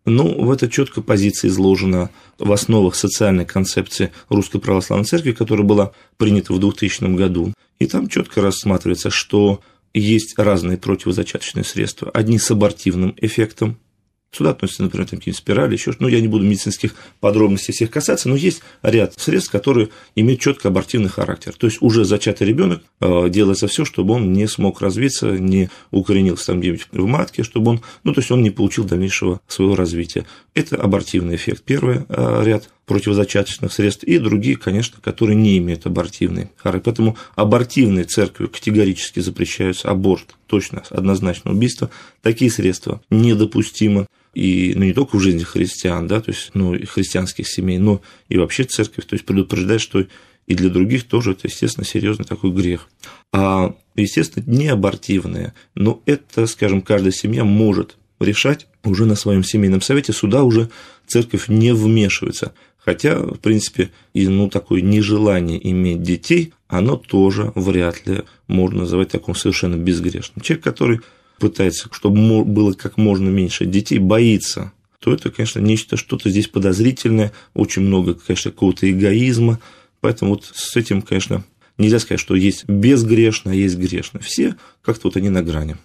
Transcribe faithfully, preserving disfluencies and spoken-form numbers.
Ну, в этой четкой позиции изложена в основах социальной концепции Русской Православной Церкви, которая была принята в двухтысячном году. И там четко рассматривается, что есть разные противозачаточные средства. Одни с абортивным эффектом. Сюда относятся, например, такие спирали, еще что-то. Ну, я не буду медицинских подробностей всех касаться, но есть ряд средств, которые имеют четко абортивный характер. То есть уже зачатый ребенок делается все, чтобы он не смог развиться, не укоренился там где-нибудь в матке, чтобы он, ну, то есть он не получил дальнейшего своего развития. Это абортивный эффект. Первый ряд противозачаточных средств, и другие, конечно, которые не имеют абортивный характер. Поэтому абортивной церковью категорически запрещаются аборт, точно, однозначно убийство. Такие средства недопустимы. И ну, не только в жизни христиан, да, то есть, ну, и христианских семей, но и вообще церковь, то есть предупреждает, что и для других тоже это, естественно, серьезный такой грех. А, естественно, не абортивные, но это, скажем, каждая семья может решать уже на своем семейном совете, сюда уже церковь не вмешивается. Хотя, в принципе, и ну, такое нежелание иметь детей, оно тоже вряд ли можно называть таким совершенно безгрешным. Человек, который пытается, чтобы было как можно меньше детей, боится, то это, конечно, нечто, что-то здесь подозрительное, очень много, конечно, какого-то эгоизма, поэтому вот с этим, конечно, нельзя сказать, что есть безгрешно, а есть грешно. Все как-то вот они на грани.